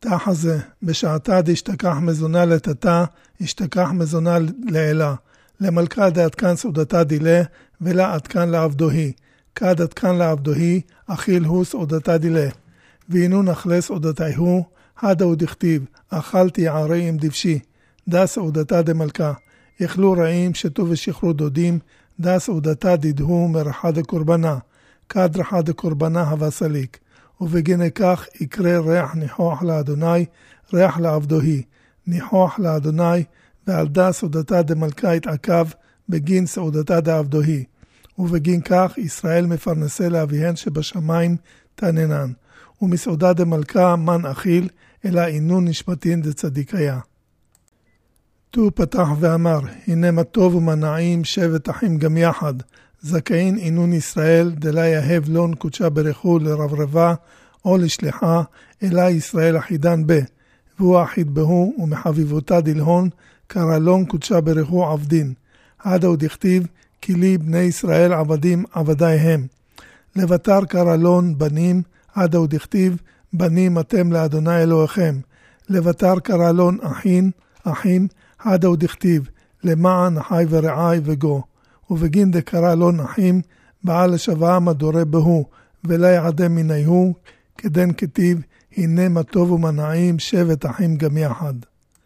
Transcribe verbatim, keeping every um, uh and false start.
תחזה, בשעתה דשתכח מזונה לתתה, השתכח מזונה לאלה. למלכה דעד כאן סעודתה דילה, ולה עד כאן לעבדוהי. כד עד כאן לעבדוהי, אכיל הוא סעודתה דילה. והינו נחלה סעודתי הוא, הדה הוא דכתיב, אכלתי ערי עם דבשי. דה סעודתה דמלכה. יאכלו רעים, שתו ושחרו דודים, דה סעודתה דידהו מרחה דקורבנה. כד רחה דקורבנה הווה סליק. ובגיני כך יקרא ריח ניחוח לאדוני, ריח לעבדוהי. ניחוח לאדוני, ועל דה סעודתה דמלכה התעכב, בגין סעודתה דעבדוהי. ובגין כך ישראל מפרנסה לאביהן שבשמיים תננן. ומסעודה דמלכה מן אכיל, אלא אינון נשמתין דצדיקיה. תו פתח ואמר, הנה מה טוב ומנעים שבט אחים גם יחד. זכאין אינון ישראל, דלה יהב לון קודשה ברכו לרברבה, או לשליחה, אלא ישראל אחידן בה. והוא אחיד בהו, ומחביבותה דלהון, קרא לון קודשה ברכו עבדין. עדה הוא דכתיב, כי לי בני ישראל עבדים עבדי הם. לבטר קרא לון בנים, עדה הוא דכתיב, בנים אתם לאדוני אלוהיכם. לבטר קרא לון אחין, אחים, עדה הוא דכתיב, למען אחי ורעי וגו. ובגין דקרא לון אחים, בעל לשווה מדורה בהו, ולא יעדם מניהו, כדן כתיב, הנה מה טוב ומנעים שבט אחים גם יחד.